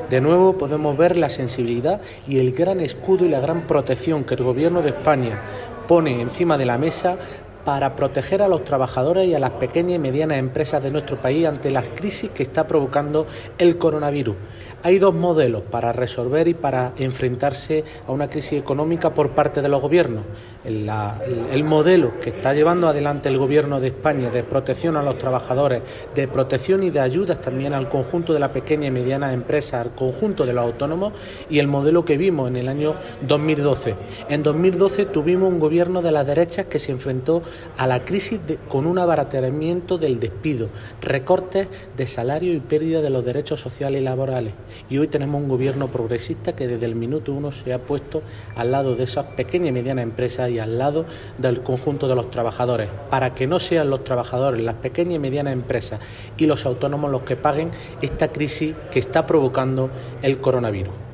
De nuevo podemos ver la sensibilidad y el gran escudo y la gran protección que el Gobierno de España pone encima de la mesa para proteger a los trabajadores y a las pequeñas y medianas empresas de nuestro país ante la crisis que está provocando el coronavirus. Hay dos modelos para resolver y para enfrentarse a una crisis económica por parte de los gobiernos. El modelo que está llevando adelante el Gobierno de España de protección a los trabajadores, de protección y de ayudas también al conjunto de las pequeñas y medianas empresas, al conjunto de los autónomos, y el modelo que vimos en el año 2012. En 2012 tuvimos un gobierno de las derechas que se enfrentó a la crisis con un abaratamiento del despido, recortes de salario y pérdida de los derechos sociales y laborales. Y hoy tenemos un gobierno progresista que desde el minuto uno se ha puesto al lado de esas pequeñas y medianas empresas y al lado del conjunto de los trabajadores, para que no sean los trabajadores, las pequeñas y medianas empresas y los autónomos los que paguen esta crisis que está provocando el coronavirus.